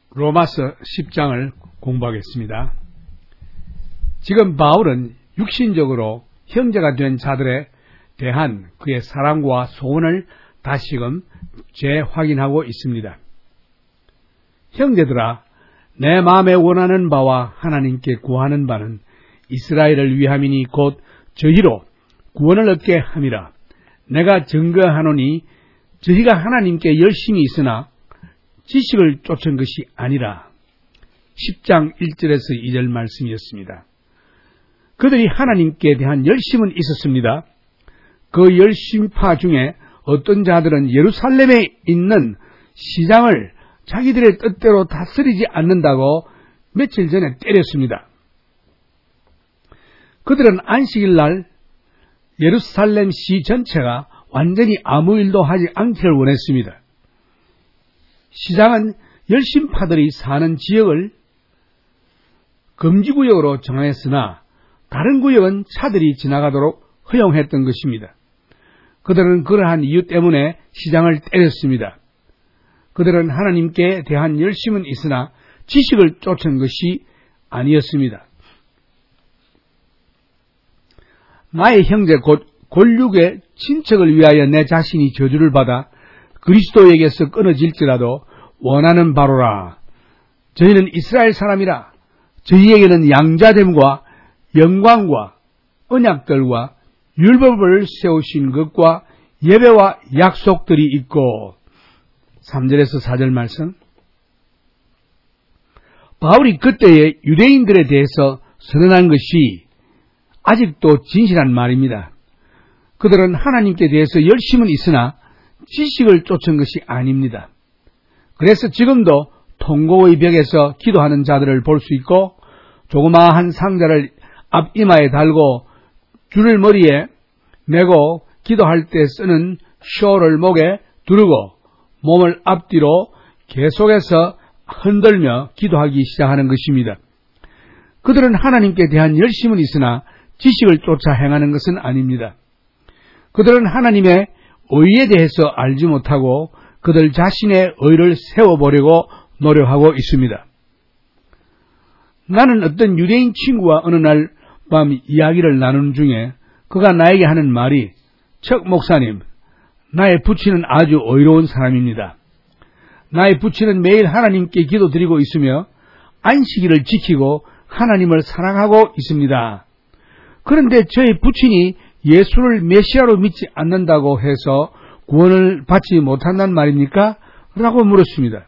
로마서 10장을 공부하겠습니다. 지금 바울은 육신적으로 형제가 된 자들에 대한 그의 사랑과 소원을 다시금 재확인하고 있습니다. 형제들아, 내 마음에 원하는 바와 하나님께 구하는 바는 이스라엘을 위함이니 곧 저희로 구원을 얻게 함이라. 내가 증거하노니 저희가 하나님께 열심히 있으나 지식을 쫓은 것이 아니라. 10장 1절에서 2절 말씀이었습니다. 그들이 하나님께 대한 열심은 있었습니다. 그 열심파 중에 어떤 자들은 예루살렘에 있는 시장을 자기들의 뜻대로 다스리지 않는다고 며칠 전에 때렸습니다. 그들은 안식일 날 예루살렘 시 전체가 완전히 아무 일도 하지 않기를 원했습니다. 시장은 열심파들이 사는 지역을 금지구역으로 정했으나 다른 구역은 차들이 지나가도록 허용했던 것입니다. 그들은 그러한 이유 때문에 시장을 때렸습니다. 그들은 하나님께 대한 열심은 있으나 지식을 쫓은 것이 아니었습니다. 나의 형제 곧 골육의 친척을 위하여 내 자신이 저주를 받아 그리스도에게서 끊어질지라도 원하는 바로라. 저희는 이스라엘 사람이라. 저희에게는 양자됨과 영광과 언약들과 율법을 세우신 것과 예배와 약속들이 있고. 3절에서 4절 말씀. 바울이 그때의 유대인들에 대해서 선언한 것이 아직도 진실한 말입니다. 그들은 하나님께 대해서 열심은 있으나 지식을 쫓은 것이 아닙니다. 그래서 지금도 통곡의 벽에서 기도하는 자들을 볼 수 있고, 조그마한 상자를 앞이마에 달고 줄을 머리에 메고 기도할 때 쓰는 쇼를 목에 두르고 몸을 앞뒤로 계속해서 흔들며 기도하기 시작하는 것입니다. 그들은 하나님께 대한 열심은 있으나 지식을 쫓아 행하는 것은 아닙니다. 그들은 하나님의 의에 대해서 알지 못하고 그들 자신의 의를 세워보려고 노력하고 있습니다. 나는 어떤 유대인 친구와 어느 날 밤 이야기를 나누는 중에 그가 나에게 하는 말이, 척 목사님, 나의 부친은 아주 의로운 사람입니다. 나의 부친은 매일 하나님께 기도드리고 있으며 안식일을 지키고 하나님을 사랑하고 있습니다. 그런데 저희 부친이 예수를 메시아로 믿지 않는다고 해서 구원을 받지 못한단 말입니까? 라고 물었습니다.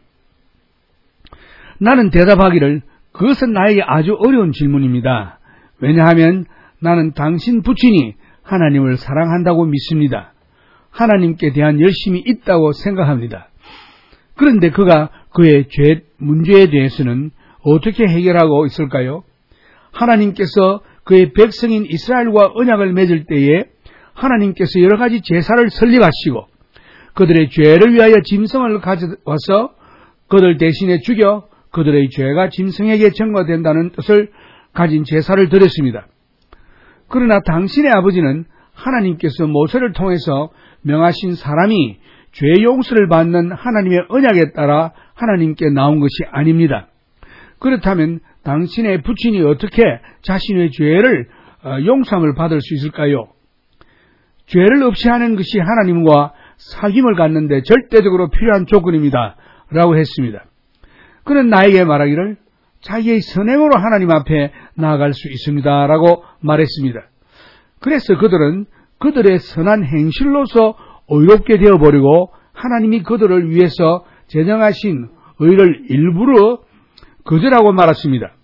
나는 대답하기를, 그것은 나에게 아주 어려운 질문입니다. 왜냐하면 나는 당신 부친이 하나님을 사랑한다고 믿습니다. 하나님께 대한 열심이 있다고 생각합니다. 그런데 그가 그의 문제에 대해서는 어떻게 해결하고 있을까요? 하나님께서 그의 백성인 이스라엘과 언약을 맺을 때에 하나님께서 여러 가지 제사를 설립하시고 그들의 죄를 위하여 짐승을 가져와서 그들 대신에 죽여 그들의 죄가 짐승에게 전가된다는 뜻을 가진 제사를 드렸습니다. 그러나 당신의 아버지는 하나님께서 모세를 통해서 명하신 사람이 죄 용서를 받는 하나님의 언약에 따라 하나님께 나온 것이 아닙니다. 그렇다면 당신의 부친이 어떻게 자신의 죄를 용서함을 받을 수 있을까요? 죄를 없이 하는 것이 하나님과 사귐을 갖는데 절대적으로 필요한 조건입니다. 라고 했습니다. 그는 나에게 말하기를 자기의 선행으로 하나님 앞에 나아갈 수 있습니다. 라고 말했습니다. 그래서 그들은 그들의 선한 행실로서 의롭게 되어버리고 하나님이 그들을 위해서 제정하신 의를 일부러 거절하고 말았습니다.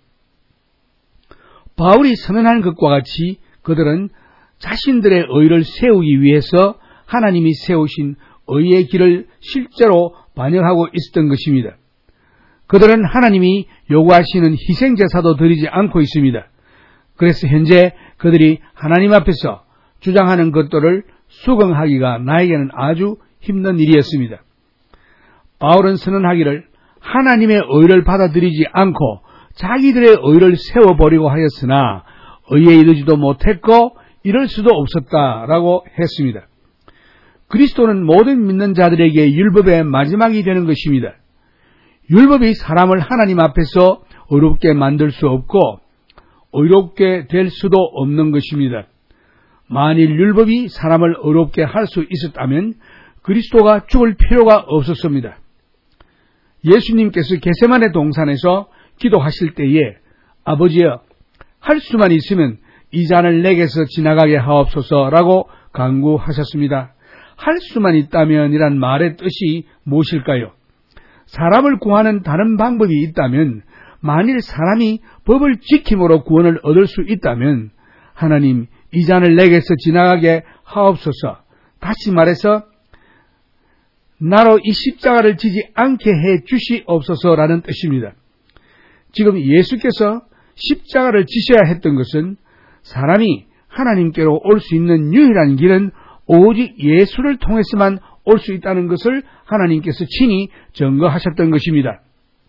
바울이 선언한 것과 같이 그들은 자신들의 의를 세우기 위해서 하나님이 세우신 의의 길을 실제로 반영하고 있었던 것입니다. 그들은 하나님이 요구하시는 희생제사도 드리지 않고 있습니다. 그래서 현재 그들이 하나님 앞에서 주장하는 것들을 수긍하기가 나에게는 아주 힘든 일이었습니다. 바울은 선언하기를 하나님의 의를 받아들이지 않고 자기들의 의를 세워버리고 하였으나 의에 이르지도 못했고 이럴 수도 없었다라고 했습니다. 그리스도는 모든 믿는 자들에게 율법의 마지막이 되는 것입니다. 율법이 사람을 하나님 앞에서 의롭게 만들 수 없고 의롭게 될 수도 없는 것입니다. 만일 율법이 사람을 의롭게 할 수 있었다면 그리스도가 죽을 필요가 없었습니다. 예수님께서 겟세마네 동산에서 기도하실 때에 아버지여, 할 수만 있으면 이 잔을 내게서 지나가게 하옵소서라고 간구하셨습니다. 할 수만 있다면 이란 말의 뜻이 무엇일까요? 사람을 구하는 다른 방법이 있다면, 만일 사람이 법을 지킴으로 구원을 얻을 수 있다면 하나님, 이 잔을 내게서 지나가게 하옵소서, 다시 말해서 나로 이 십자가를 지지 않게 해 주시옵소서라는 뜻입니다. 지금 예수께서 십자가를 지셔야 했던 것은 사람이 하나님께로 올 수 있는 유일한 길은 오직 예수를 통해서만 올 수 있다는 것을 하나님께서 친히 증거하셨던 것입니다.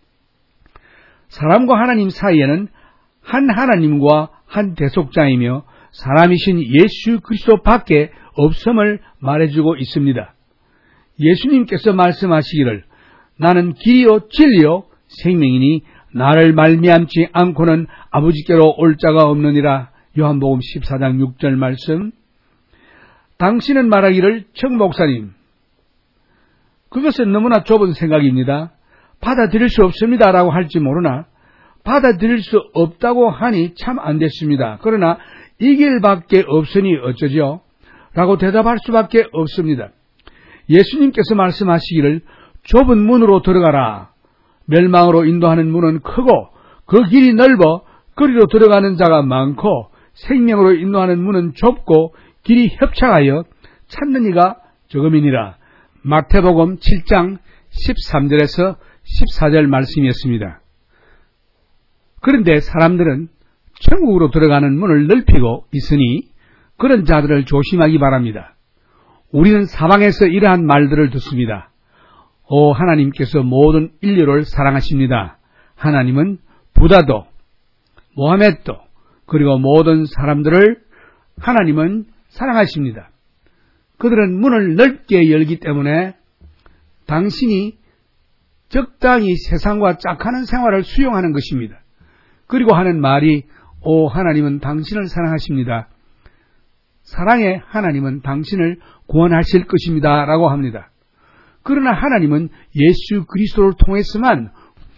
사람과 하나님 사이에는 한 하나님과 한 대속자이며 사람이신 예수 그리스도 밖에 없음을 말해주고 있습니다. 예수님께서 말씀하시기를 나는 길이요 진리요 생명이니 나를 말미암지 않고는 아버지께로 올 자가 없느니라. 요한복음 14장 6절 말씀. 당신은 말하기를 청 목사님, 그것은 너무나 좁은 생각입니다. 받아들일 수 없습니다 라고 할지 모르나 받아들일 수 없다고 하니 참 안 됐습니다. 그러나 이 길밖에 없으니 어쩌죠? 라고 대답할 수밖에 없습니다. 예수님께서 말씀하시기를 좁은 문으로 들어가라. 멸망으로 인도하는 문은 크고 그 길이 넓어 그리로 들어가는 자가 많고 생명으로 인도하는 문은 좁고 길이 협착하여 찾는 이가 적음이니라. 마태복음 7장 13절에서 14절 말씀이었습니다. 그런데 사람들은 천국으로 들어가는 문을 넓히고 있으니 그런 자들을 조심하기 바랍니다. 우리는 사방에서 이러한 말들을 듣습니다. 오, 하나님께서 모든 인류를 사랑하십니다. 하나님은 부다도, 모하메도, 그리고 모든 사람들을 하나님은 사랑하십니다. 그들은 문을 넓게 열기 때문에 당신이 적당히 세상과 짝하는 생활을 수용하는 것입니다. 그리고 하는 말이 오, 하나님은 당신을 사랑하십니다. 사랑의 하나님은 당신을 구원하실 것입니다 라고 합니다. 그러나 하나님은 예수 그리스도를 통해서만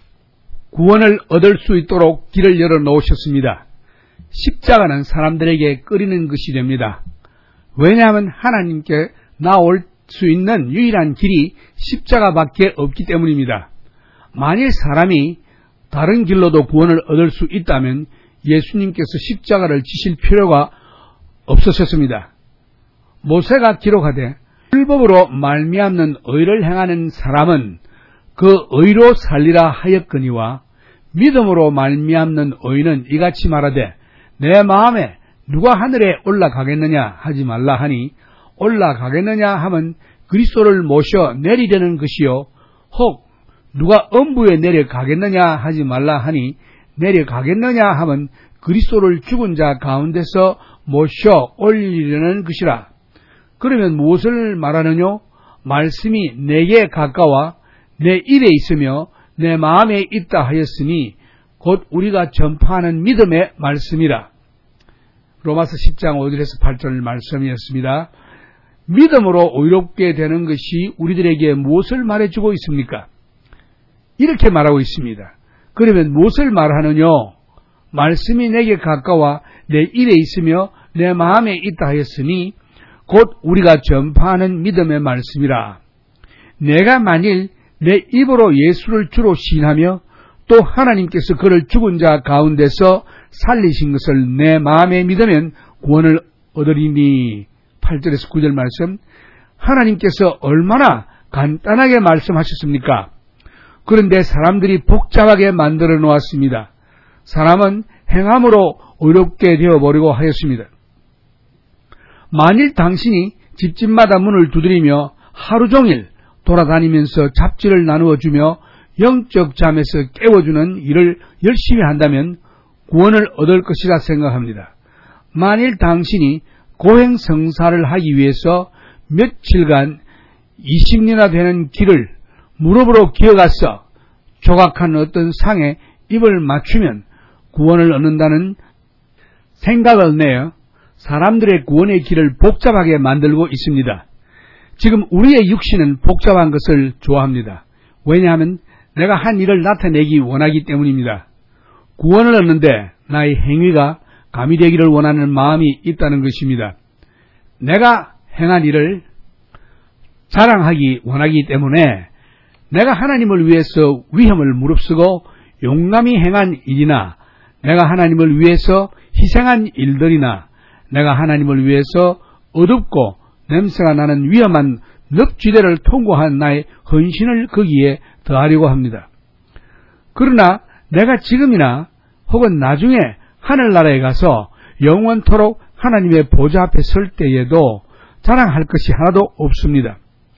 구원을 얻을 수 있도록 길을 열어놓으셨습니다. 십자가는 사람들에게 꺼리는 것이 됩니다. 왜냐하면 하나님께 나올 수 있는 유일한 길이 십자가밖에 없기 때문입니다. 만일 사람이 다른 길로도 구원을 얻을 수 있다면 예수님께서 십자가를 지실 필요가 없으셨습니다. 모세가 기록하되 율법으로 말미암는 의를 행하는 사람은 그 의로 살리라 하였거니와 믿음으로 말미암는 의는 이같이 말하되 내 마음에 누가 하늘에 올라가겠느냐 하지 말라 하니 올라가겠느냐 하면 그리스도를 모셔 내리려는 것이요 혹 누가 엄부에 내려가겠느냐 하지 말라 하니 내려가겠느냐 하면 그리스도를 죽은 자 가운데서 모셔 올리려는 것이라. 그러면 무엇을 말하느뇨? 말씀이 내게 가까워 내 입에 있으며 내 마음에 있다 하였으니 곧 우리가 전파하는 믿음의 말씀이라. 로마서 10장 5절에서 8절 말씀이었습니다. 믿음으로 의롭게 되는 것이 우리들에게 무엇을 말해주고 있습니까? 이렇게 말하고 있습니다. 그러면 무엇을 말하느뇨? 말씀이 내게 가까워 내 입에 있으며 내 마음에 있다 하였으니 곧 우리가 전파하는 믿음의 말씀이라. 내가 만일 내 입으로 예수를 주로 시인하며 또 하나님께서 그를 죽은 자 가운데서 살리신 것을 내 마음에 믿으면 구원을 얻으리니. 8절에서 9절 말씀. 하나님께서 얼마나 간단하게 말씀하셨습니까? 그런데 사람들이 복잡하게 만들어 놓았습니다. 사람은 행함으로 의롭게 되어버리고 하였습니다. 만일 당신이 집집마다 문을 두드리며 하루 종일 돌아다니면서 잡지를 나누어주며 영적 잠에서 깨워주는 일을 열심히 한다면 구원을 얻을 것이라 생각합니다. 만일 당신이 고행성사를 하기 위해서 며칠간 20년이나 되는 길을 무릎으로 기어가서 조각한 어떤 상에 입을 맞추면 구원을 얻는다는 생각을 내어 사람들의 구원의 길을 복잡하게 만들고 있습니다. 지금 우리의 육신은 복잡한 것을 좋아합니다. 왜냐하면 내가 한 일을 나타내기 원하기 때문입니다. 구원을 얻는데 나의 행위가 가미되기를 원하는 마음이 있다는 것입니다. 내가 행한 일을 자랑하기 원하기 때문에 내가 하나님을 위해서 위험을 무릅쓰고 용감히 행한 일이나 내가 하나님을 위해서 희생한 일들이나 내가 하나님을 위해서 어둡고 냄새가 나는 위험한 늪지대를 통과한 나의 헌신을 거기에 더하려고 합니다. 그러나 내가 지금이나 혹은 나중에 하늘나라에 가서 영원토록 하나님의 보좌 앞에 설 때에도 자랑할 것이 하나도 없습니다.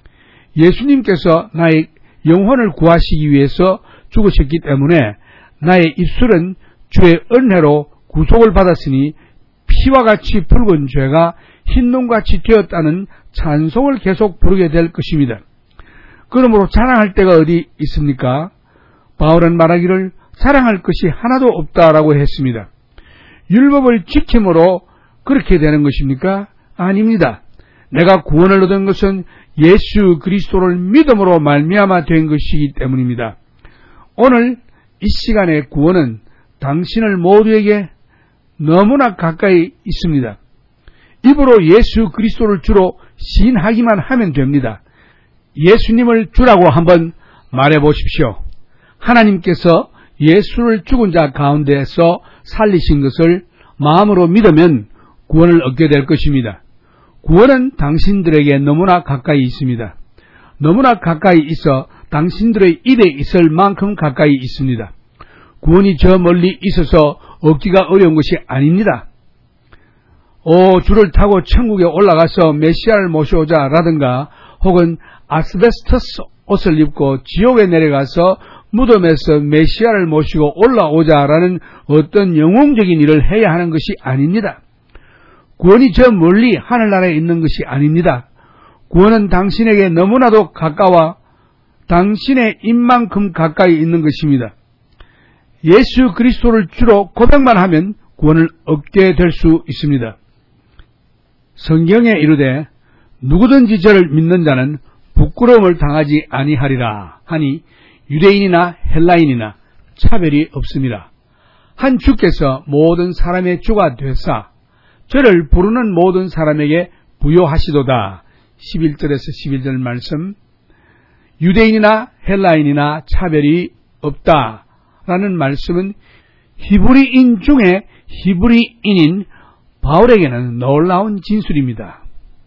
예수님께서 나의 영혼을 구하시기 위해서 죽으셨기 때문에 나의 입술은 주의 은혜로 구속을 받았으니 피와 같이 붉은 죄가 흰눈같이 되었다는 찬송을 계속 부르게 될 것입니다. 그러므로 자랑할 데가 어디 있습니까? 바울은 말하기를 자랑할 것이 하나도 없다라고 했습니다. 율법을 지킴으로 그렇게 되는 것입니까? 아닙니다. 내가 구원을 얻은 것은 예수 그리스도를 믿음으로 말미암아 된 것이기 때문입니다. 오늘 이 시간의 구원은 당신을 모두에게 너무나 가까이 있습니다. 입으로 예수 그리스도를 주로 시인하기만 하면 됩니다. 예수님을 주라고 한번 말해 보십시오. 하나님께서 예수를 죽은 자 가운데에서 살리신 것을 마음으로 믿으면 구원을 얻게 될 것입니다. 구원은 당신들에게 너무나 가까이 있습니다. 너무나 가까이 있어 당신들의 입에 있을 만큼 가까이 있습니다. 구원이 저 멀리 있어서 얻기가 어려운 것이 아닙니다. 주를 타고 천국에 올라가서 메시아를 모셔오자 라든가 혹은 아스베스토스 옷을 입고 지옥에 내려가서 무덤에서 메시아를 모시고 올라오자라는 어떤 영웅적인 일을 해야 하는 것이 아닙니다. 구원이 저 멀리 하늘나라에 있는 것이 아닙니다. 구원은 당신에게 너무나도 가까워 당신의 입만큼 가까이 있는 것입니다. 예수 그리스도를 주로 고백만 하면 구원을 얻게 될 수 있습니다. 성경에 이르되 누구든지 저를 믿는 자는 부끄러움을 당하지 아니하리라 하니 유대인이나 헬라인이나 차별이 없습니다. 한 주께서 모든 사람의 주가 되사 저를 부르는 모든 사람에게 부요하시도다. 11절에서 12절 말씀. 유대인이나 헬라인이나 차별이 없다라는 말씀은 히브리인 중에 히브리인인 바울에게는 놀라운 진술입니다.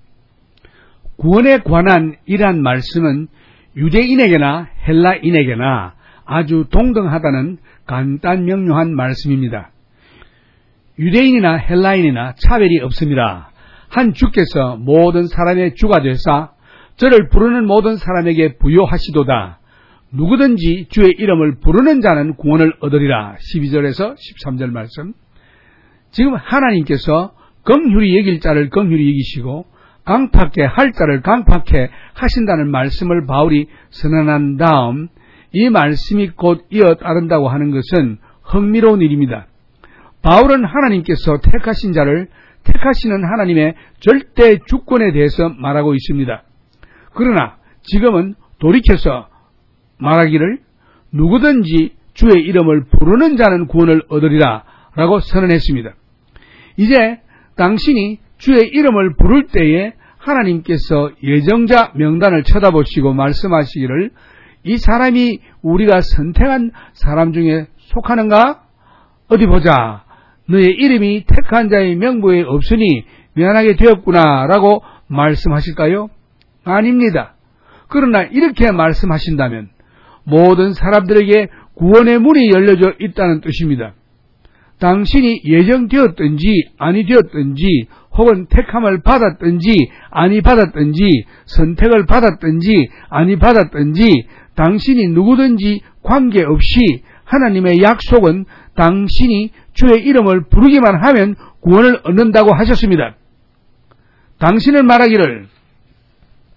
구원에 관한 이러한 말씀은 유대인에게나 헬라인에게나 아주 동등하다는 간단 명료한 말씀입니다. 유대인이나 헬라인이나 차별이 없습니다. 한 주께서 모든 사람의 주가 되사 저를 부르는 모든 사람에게 부요하시도다. 누구든지 주의 이름을 부르는 자는 구원을 얻으리라. 12절에서 13절 말씀. 지금 하나님께서 긍휼히 여길 자를 긍휼히 여기시고 강팍해 할 자를 강팍해 하신다는 말씀을 바울이 선언한 다음 이 말씀이 곧 이어 따른다고 하는 것은 흥미로운 일입니다. 바울은 하나님께서 택하신 자를 택하시는 하나님의 절대 주권에 대해서 말하고 있습니다. 그러나 지금은 돌이켜서 말하기를 누구든지 주의 이름을 부르는 자는 구원을 얻으리라 라고 선언했습니다. 이제 당신이 주의 이름을 부를 때에 하나님께서 예정자 명단을 쳐다보시고 말씀하시기를 이 사람이 우리가 선택한 사람 중에 속하는가? 어디 보자. 너의 이름이 택한 자의 명부에 없으니 미안하게 되었구나 라고 말씀하실까요? 아닙니다. 그러나 이렇게 말씀하신다면 모든 사람들에게 구원의 문이 열려져 있다는 뜻입니다. 당신이 예정되었든지 아니 되었든지 혹은 택함을 받았든지 아니 받았든지 선택을 받았든지 아니 받았든지 당신이 누구든지 관계없이 하나님의 약속은 당신이 주의 이름을 부르기만 하면 구원을 얻는다고 하셨습니다. 당신은 말하기를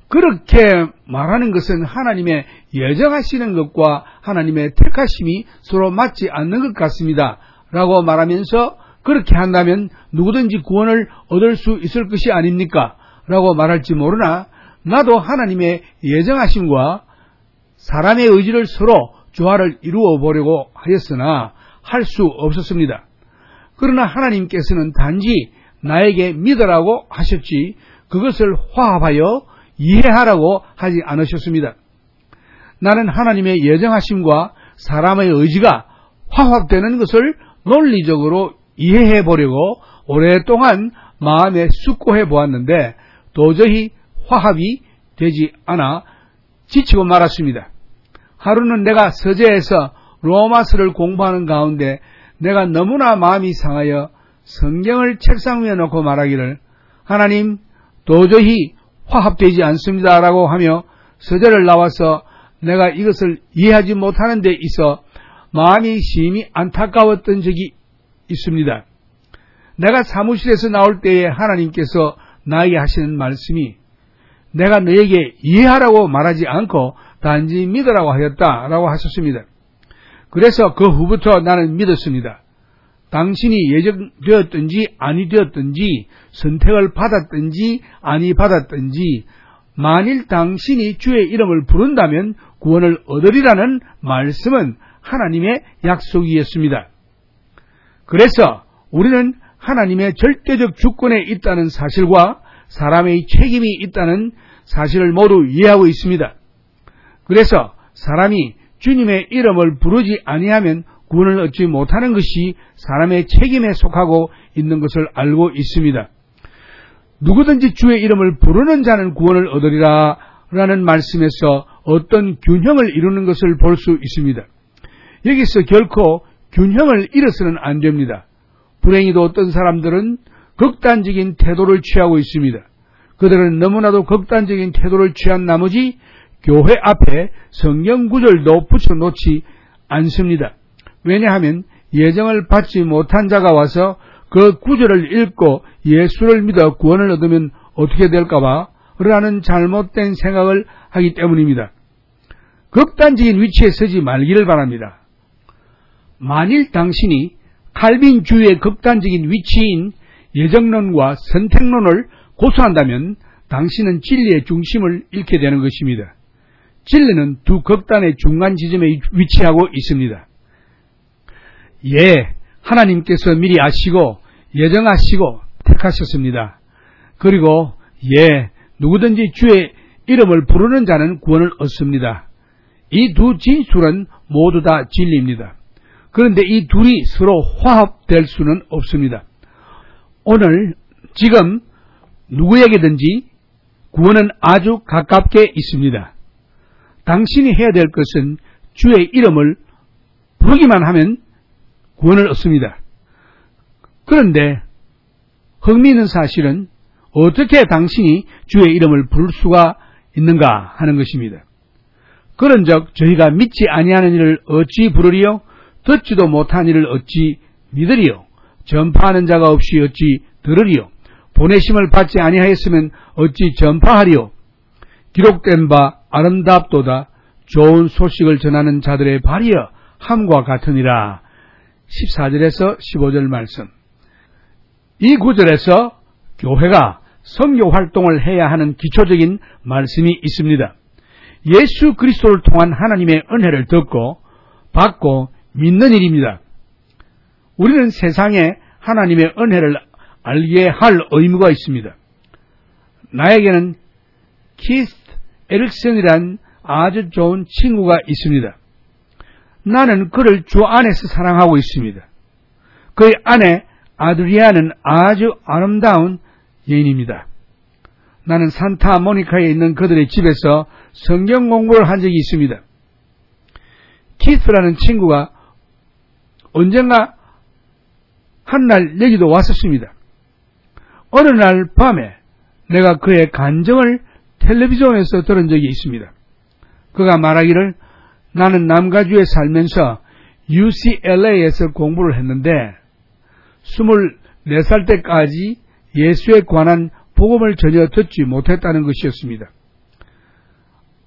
그렇게 말하는 것은 하나님의 예정하시는 것과 하나님의 택하심이 서로 맞지 않는 것 같습니다. 라고 말하면서 그렇게 한다면 누구든지 구원을 얻을 수 있을 것이 아닙니까? 라고 말할지 모르나 나도 하나님의 예정하심과 사람의 의지를 서로 조화를 이루어 보려고 하였으나 할 수 없었습니다. 그러나 하나님께서는 단지 나에게 믿으라고 하셨지 그것을 화합하여 이해하라고 하지 않으셨습니다. 나는 하나님의 예정하심과 사람의 의지가 화합되는 것을 논리적으로 이해해 보려고 오랫동안 마음에 숙고해 보았는데 도저히 화합이 되지 않아 지치고 말았습니다. 하루는 내가 서재에서 로마서를 공부하는 가운데 내가 너무나 마음이 상하여 성경을 책상 위에 놓고 말하기를 하나님 도저히 화합되지 않습니다 라고 하며 서재를 나와서 내가 이것을 이해하지 못하는 데 있어 마음이 심히 안타까웠던 적이 있습니다. 내가 사무실에서 나올 때에 하나님께서 나에게 하시는 말씀이 내가 너에게 이해하라고 말하지 않고 단지 믿으라고 하였다라고 하셨습니다. 그래서 그 후부터 나는 믿었습니다. 당신이 예정되었든지 아니 되었든지 선택을 받았든지 아니 받았든지 만일 당신이 주의 이름을 부른다면 구원을 얻으리라는 말씀은 하나님의 약속이었습니다. 그래서 우리는 하나님의 절대적 주권에 있다는 사실과 사람의 책임이 있다는 사실을 모두 이해하고 있습니다. 그래서 사람이 주님의 이름을 부르지 아니하면 구원을 얻지 못하는 것이 사람의 책임에 속하고 있는 것을 알고 있습니다. 누구든지 주의 이름을 부르는 자는 구원을 얻으리라 라는 말씀에서 어떤 균형을 이루는 것을 볼 수 있습니다. 여기서 결코 균형을 잃어서는 안 됩니다. 불행히도 어떤 사람들은 극단적인 태도를 취하고 있습니다. 그들은 너무나도 극단적인 태도를 취한 나머지 교회 앞에 성경 구절도 붙여놓지 않습니다. 왜냐하면 예정을 받지 못한 자가 와서 그 구절을 읽고 예수를 믿어 구원을 얻으면 어떻게 될까봐 라는 잘못된 생각을 하기 때문입니다. 극단적인 위치에 서지 말기를 바랍니다. 만일 당신이 칼빈주의의 극단적인 위치인 예정론과 선택론을 고수한다면 당신은 진리의 중심을 잃게 되는 것입니다. 진리는 두 극단의 중간 지점에 위치하고 있습니다. 예, 하나님께서 미리 아시고 예정하시고 택하셨습니다. 그리고 예, 누구든지 주의 이름을 부르는 자는 구원을 얻습니다. 이 두 진술은 모두 다 진리입니다. 그런데 이 둘이 서로 화합될 수는 없습니다. 오늘 지금 누구에게든지 구원은 아주 가깝게 있습니다. 당신이 해야 될 것은 주의 이름을 부르기만 하면 구원을 얻습니다. 그런데 흥미있는 사실은 어떻게 당신이 주의 이름을 부를 수가 있는가 하는 것입니다. 그런즉 저희가 믿지 아니하는 이를 어찌 부르리요? 듣지도 못한 이를 어찌 믿으리요? 전파하는 자가 없이 어찌 들으리요? 보내심을 받지 아니하였으면 어찌 전파하리요? 기록된 바 아름답도다 좋은 소식을 전하는 자들의 발이여 함과 같으니라. 14절에서 15절 말씀. 이 구절에서 교회가 선교 활동을 해야 하는 기초적인 말씀이 있습니다. 예수 그리스도를 통한 하나님의 은혜를 듣고 받고 믿는 일입니다. 우리는 세상에 하나님의 은혜를 알게 할 의무가 있습니다. 나에게는 키스 에릭슨이란 아주 좋은 친구가 있습니다. 나는 그를 주 안에서 사랑하고 있습니다. 그의 아내 아드리아는 아주 아름다운 여인입니다. 나는 산타모니카에 있는 그들의 집에서 성경 공부를 한 적이 있습니다. 키스라는 친구가 언젠가 한날 여기도 왔었습니다. 어느 날 밤에 내가 그의 간증을 텔레비전에서 들은 적이 있습니다. 그가 말하기를 나는 남가주에 살면서 UCLA에서 공부를 했는데 24살 때까지 예수에 관한 복음을 전혀 듣지 못했다는 것이었습니다.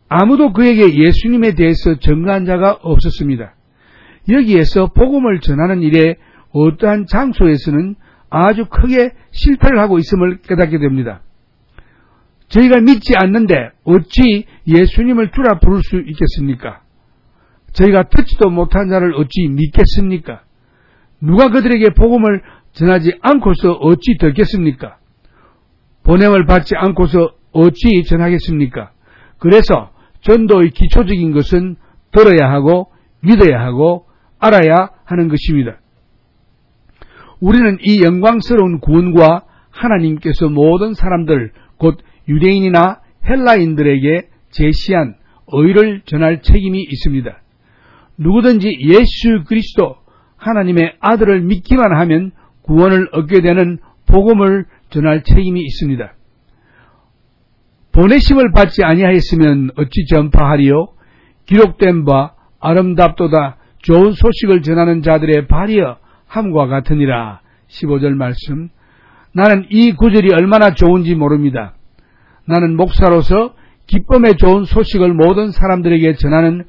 아무도 그에게 예수님에 대해서 증거한 자가 없었습니다. 여기에서 복음을 전하는 일에 어떠한 장소에서는 아주 크게 실패를 하고 있음을 깨닫게 됩니다. 저희가 믿지 않는데 어찌 예수님을 주라 부를 수 있겠습니까? 저희가 듣지도 못한 자를 어찌 믿겠습니까? 누가 그들에게 복음을 전하지 않고서 어찌 듣겠습니까? 보냄을 받지 않고서 어찌 전하겠습니까? 그래서 전도의 기초적인 것은 들어야 하고 믿어야 하고 알아야 하는 것입니다. 우리는 이 영광스러운 구원과 하나님께서 모든 사람들, 곧 유대인이나 헬라인들에게 제시한 의를 전할 책임이 있습니다. 누구든지 예수 그리스도 하나님의 아들을 믿기만 하면 구원을 얻게 되는 복음을 전할 책임이 있습니다. 보내심을 받지 아니하였으면 어찌 전파하리요? 기록된 바 아름답도다 좋은 소식을 전하는 자들의 발이여 함과 같으니라. 15절 말씀. 나는 이 구절이 얼마나 좋은지 모릅니다. 나는 목사로서 기쁨의 좋은 소식을 모든 사람들에게 전하는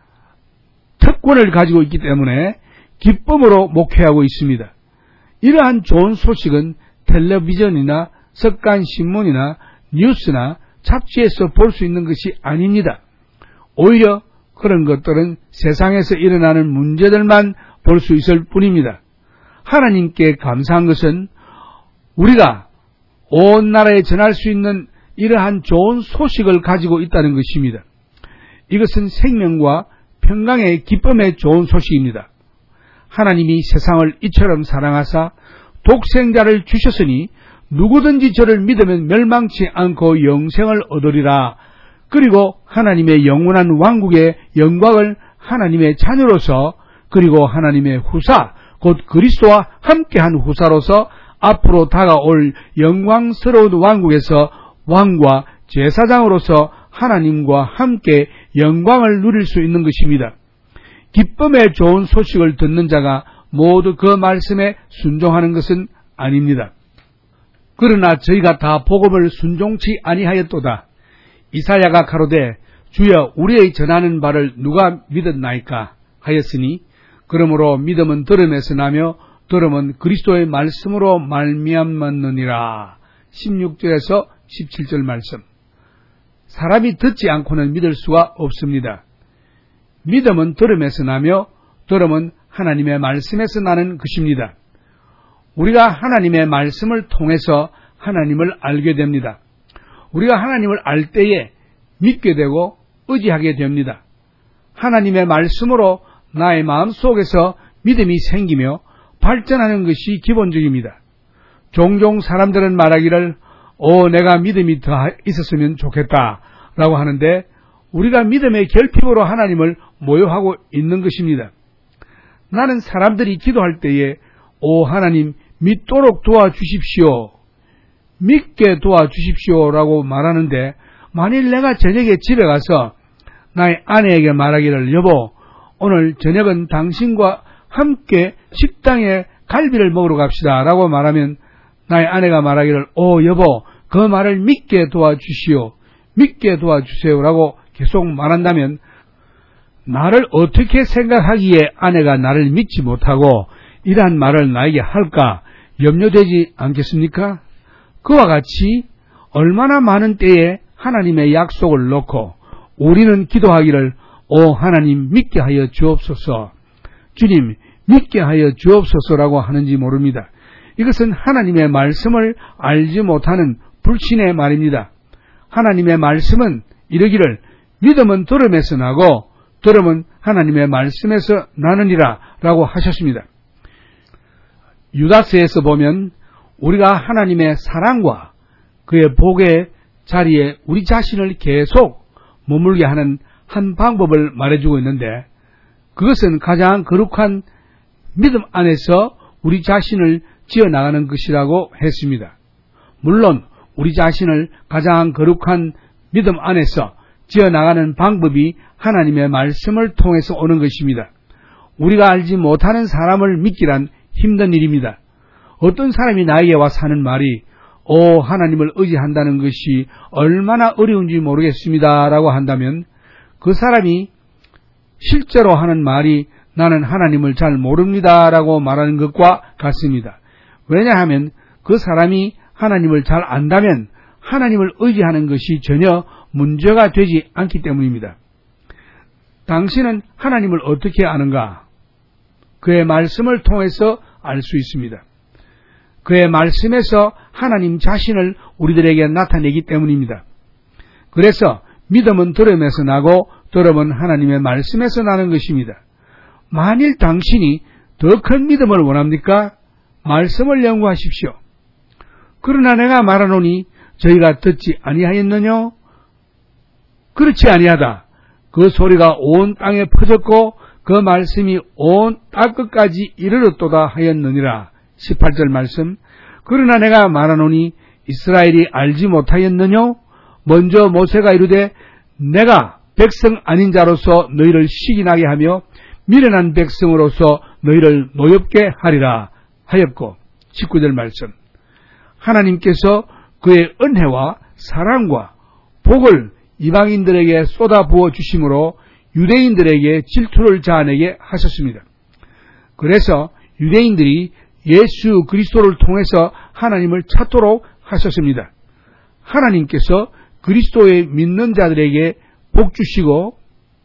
특권을 가지고 있기 때문에 기쁨으로 목회하고 있습니다. 이러한 좋은 소식은 텔레비전이나 석간신문이나 뉴스나 잡지에서 볼 수 있는 것이 아닙니다. 오히려 그런 것들은 세상에서 일어나는 문제들만 볼 수 있을 뿐입니다. 하나님께 감사한 것은 우리가 온 나라에 전할 수 있는 이러한 좋은 소식을 가지고 있다는 것입니다. 이것은 생명과 평강의 기쁨의 좋은 소식입니다. 하나님이 세상을 이처럼 사랑하사 독생자를 주셨으니 누구든지 저를 믿으면 멸망치 않고 영생을 얻으리라. 그리고 하나님의 영원한 왕국의 영광을 하나님의 자녀로서 그리고 하나님의 후사 곧 그리스도와 함께한 후사로서 앞으로 다가올 영광스러운 왕국에서 왕과 제사장으로서 하나님과 함께 영광을 누릴 수 있는 것입니다. 기쁨의 좋은 소식을 듣는 자가 모두 그 말씀에 순종하는 것은 아닙니다. 그러나 저희가 다 복음을 순종치 아니하였도다. 이사야가 가로되 주여 우리의 전하는 바를 누가 믿었나이까 하였으니 그러므로 믿음은 들음에서 나며 들음은 그리스도의 말씀으로 말미암았느니라. 16절에서 17절 말씀. 사람이 듣지 않고는 믿을 수가 없습니다. 믿음은 들음에서 나며 들음은 하나님의 말씀에서 나는 것입니다. 우리가 하나님의 말씀을 통해서 하나님을 알게 됩니다. 우리가 하나님을 알 때에 믿게 되고 의지하게 됩니다. 하나님의 말씀으로 나의 마음속에서 믿음이 생기며 발전하는 것이 기본적입니다. 종종 사람들은 말하기를 내가 믿음이 더 있었으면 좋겠다 라고 하는데 우리가 믿음의 결핍으로 하나님을 모욕하고 있는 것입니다. 나는 사람들이 기도할 때에 하나님 믿도록 도와주십시오. 믿게 도와주십시오 라고 말하는데 만일 내가 저녁에 집에 가서 나의 아내에게 말하기를 여보 오늘 저녁은 당신과 함께 식당에 갈비를 먹으러 갑시다 라고 말하면 나의 아내가 말하기를 여보 그 말을 믿게 도와주시오. 믿게 도와주세요 라고 계속 말한다면 나를 어떻게 생각하기에 아내가 나를 믿지 못하고 이러한 말을 나에게 할까 염려되지 않겠습니까? 그와 같이 얼마나 많은 때에 하나님의 약속을 놓고 우리는 기도하기를 하나님 믿게 하여 주옵소서, 주님 믿게 하여 주옵소서라고 하는지 모릅니다. 이것은 하나님의 말씀을 알지 못하는 불신의 말입니다. 하나님의 말씀은 이르기를 믿음은 들음에서 나고 들음은 하나님의 말씀에서 나느니라 라고 하셨습니다. 유다서에서 보면 우리가 하나님의 사랑과 그의 복의 자리에 우리 자신을 계속 머물게 하는 한 방법을 말해주고 있는데 그것은 가장 거룩한 믿음 안에서 우리 자신을 지어나가는 것이라고 했습니다. 물론 우리 자신을 가장 거룩한 믿음 안에서 지어나가는 방법이 하나님의 말씀을 통해서 오는 것입니다. 우리가 알지 못하는 사람을 믿기란 힘든 일입니다. 어떤 사람이 나에게 와 사는 말이 하나님을 의지한다는 것이 얼마나 어려운지 모르겠습니다 라고 한다면 그 사람이 실제로 하는 말이 나는 하나님을 잘 모릅니다라고 말하는 것과 같습니다. 왜냐하면 그 사람이 하나님을 잘 안다면 하나님을 의지하는 것이 전혀 문제가 되지 않기 때문입니다. 당신은 하나님을 어떻게 아는가? 그의 말씀을 통해서 알 수 있습니다. 그의 말씀에서 하나님 자신을 우리들에게 나타내기 때문입니다. 그래서 믿음은 들음에서 나고 들음은 하나님의 말씀에서 나는 것입니다. 만일 당신이 더 큰 믿음을 원합니까? 말씀을 연구하십시오. 그러나 내가 말하노니 저희가 듣지 아니하였느냐? 그렇지 아니하다. 그 소리가 온 땅에 퍼졌고 그 말씀이 온 땅끝까지 이르렀도다 하였느니라. 18절 말씀. 그러나 내가 말하노니 이스라엘이 알지 못하였느냐? 먼저 모세가 이르되 내가 백성 아닌 자로서 너희를 시기나게 하며 미련한 백성으로서 너희를 노엽게 하리라 하였고, 19절 말씀. 하나님께서 그의 은혜와 사랑과 복을 이방인들에게 쏟아부어 주심으로 유대인들에게 질투를 자아내게 하셨습니다. 그래서 유대인들이 예수 그리스도를 통해서 하나님을 찾도록 하셨습니다. 하나님께서 그리스도에 믿는 자들에게 복 주시고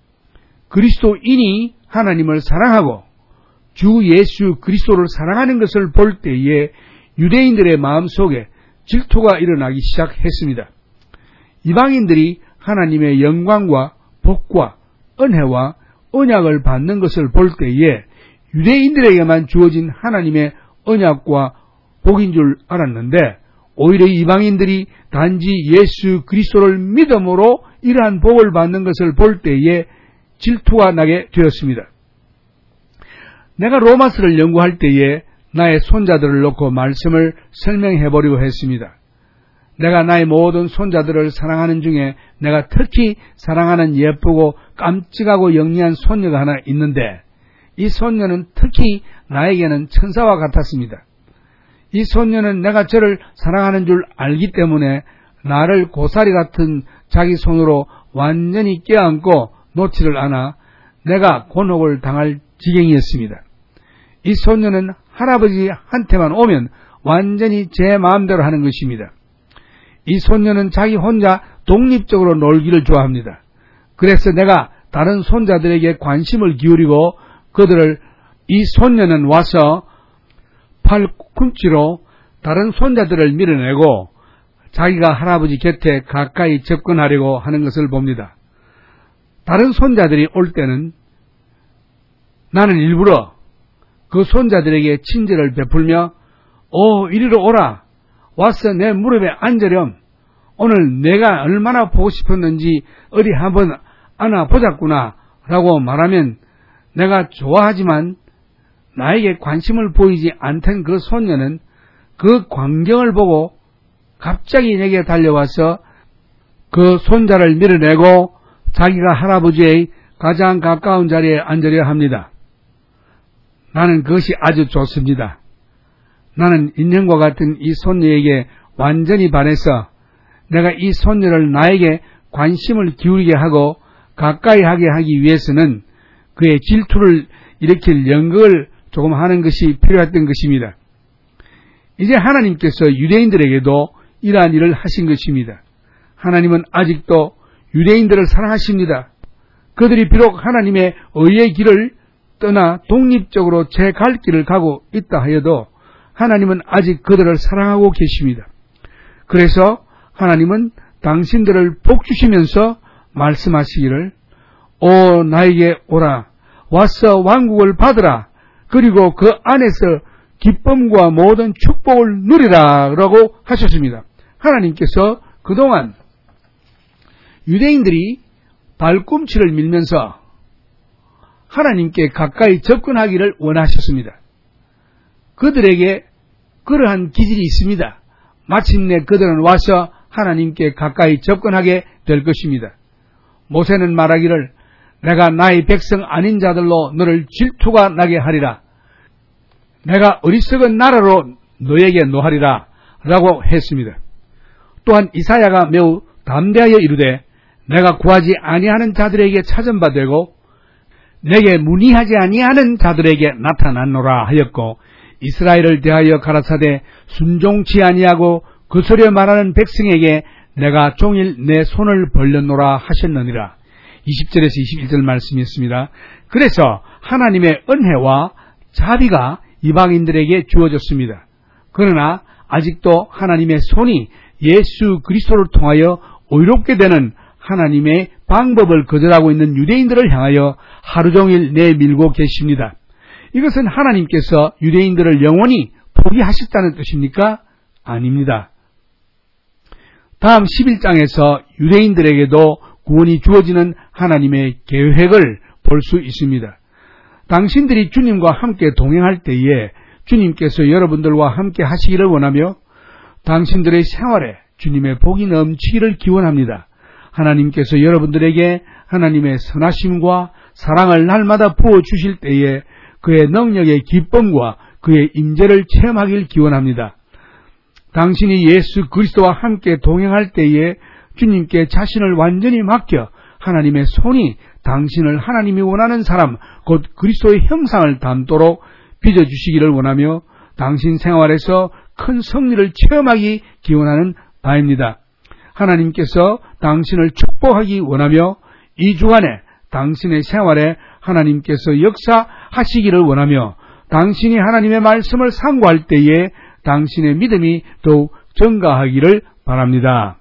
그리스도인이 하나님을 사랑하고 주 예수 그리스도를 사랑하는 것을 볼 때에 유대인들의 마음속에 질투가 일어나기 시작했습니다. 이방인들이 하나님의 영광과 복과 은혜와 언약을 받는 것을 볼 때에 유대인들에게만 주어진 하나님의 언약과 복인 줄 알았는데 오히려 이방인들이 단지 예수 그리스도를 믿음으로 이러한 복을 받는 것을 볼 때에 질투가 나게 되었습니다. 내가 로마서를 연구할 때에 나의 손자들을 놓고 말씀을 설명해 보려고 했습니다. 내가 나의 모든 손자들을 사랑하는 중에 내가 특히 사랑하는 예쁘고 깜찍하고 영리한 손녀가 하나 있는데 이 손녀는 특히 나에게는 천사와 같았습니다. 이 손녀는 내가 저를 사랑하는 줄 알기 때문에 나를 고사리 같은 자기 손으로 완전히 껴안고 놓지를 않아 내가 곤혹을 당할 지경이었습니다. 이 손녀는 할아버지한테만 오면 완전히 제 마음대로 하는 것입니다. 이 손녀는 자기 혼자 독립적으로 놀기를 좋아합니다. 그래서 내가 다른 손자들에게 관심을 기울이고 그들을 이 손녀는 와서 팔꿈치로 다른 손자들을 밀어내고 자기가 할아버지 곁에 가까이 접근하려고 하는 것을 봅니다. 다른 손자들이 올 때는 나는 일부러 그 손자들에게 친절을 베풀며 이리로 오라. 와서 내 무릎에 앉으렴. 오늘 내가 얼마나 보고 싶었는지 어디 한번 안아보자꾸나 라고 말하면 내가 좋아하지만 나에게 관심을 보이지 않던 그 손녀는 그 광경을 보고 갑자기 내게 달려와서 그 손자를 밀어내고 자기가 할아버지의 가장 가까운 자리에 앉으려 합니다. 나는 그것이 아주 좋습니다. 나는 인형과 같은 이 손녀에게 완전히 반해서 내가 이 손녀를 나에게 관심을 기울이게 하고 가까이 하게 하기 위해서는 그의 질투를 일으킬 연극을 조금 하는 것이 필요했던 것입니다. 이제 하나님께서 유대인들에게도 이러한 일을 하신 것입니다. 하나님은 아직도 유대인들을 사랑하십니다. 그들이 비록 하나님의 의의 길을 떠나 독립적으로 제 갈 길을 가고 있다 하여도 하나님은 아직 그들을 사랑하고 계십니다. 그래서 하나님은 당신들을 복주시면서 말씀하시기를 나에게 오라. 와서 왕국을 받으라. 그리고 그 안에서 기쁨과 모든 축복을 누리라 라고 하셨습니다. 하나님께서 그동안 유대인들이 발꿈치를 밀면서 하나님께 가까이 접근하기를 원하셨습니다. 그들에게 그러한 기질이 있습니다. 마침내 그들은 와서 하나님께 가까이 접근하게 될 것입니다. 모세는 말하기를 내가 나의 백성 아닌 자들로 너를 질투가 나게 하리라. 내가 어리석은 나라로 너에게 노하리라 라고 했습니다. 또한 이사야가 매우 담대하여 이르되 내가 구하지 아니하는 자들에게 찾은바 되고 내게 문의하지 아니하는 자들에게 나타났노라 하였고, 이스라엘을 대하여 가라사대 순종치 아니하고 거스려 말하는 백성에게 내가 종일 내 손을 벌렸노라 하셨느니라. 20절에서 21절 말씀이었습니다. 그래서 하나님의 은혜와 자비가 이방인들에게 주어졌습니다. 그러나 아직도 하나님의 손이 예수 그리스도를 통하여 의롭게 되는 하나님의 방법을 거절하고 있는 유대인들을 향하여 하루 종일 내밀고 계십니다. 이것은 하나님께서 유대인들을 영원히 포기하셨다는 뜻입니까? 아닙니다. 다음 11장에서 유대인들에게도 구원이 주어지는 하나님의 계획을 볼 수 있습니다. 당신들이 주님과 함께 동행할 때에 주님께서 여러분들과 함께 하시기를 원하며 당신들의 생활에 주님의 복이 넘치기를 기원합니다. 하나님께서 여러분들에게 하나님의 선하심과 사랑을 날마다 부어주실 때에 그의 능력의 기쁨과 그의 임재를 체험하길 기원합니다. 당신이 예수 그리스도와 함께 동행할 때에 주님께 자신을 완전히 맡겨 하나님의 손이 당신을 하나님이 원하는 사람, 곧 그리스도의 형상을 담도록 빚어주시기를 원하며 당신 생활에서 큰 승리를 체험하기 기원하는 바입니다. 하나님께서 당신을 축복하기 원하며 이 주간에 당신의 생활에 하나님께서 역사하시기를 원하며 당신이 하나님의 말씀을 상고할 때에 당신의 믿음이 더욱 증가하기를 바랍니다.